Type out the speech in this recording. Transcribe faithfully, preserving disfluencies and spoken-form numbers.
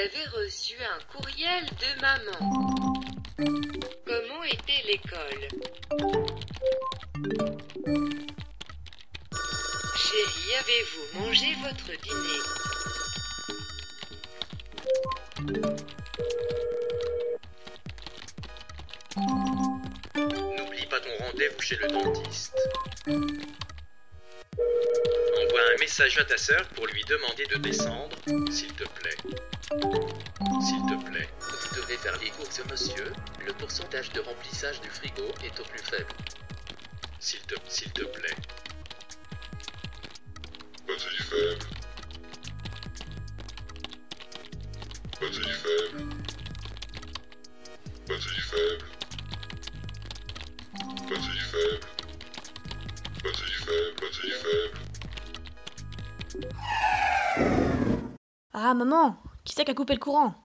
avez reçu un courriel de maman. Comment était l'école? Chérie, avez-vous mangé votre dîner? N'oublie pas ton rendez-vous chez le dentiste. Envoie un message à ta sœur pour lui demander de descendre, s'il te plaît. S'il te plaît. Vous devez faire les courses, monsieur. Le pourcentage de remplissage du frigo est au plus faible. S'il te, s'il te plaît. Batterie faible. Batterie faible. Batterie faible. Batterie faible. Batterie faible. Batterie faible. Ah maman, qui c'est qui a coupé le courant?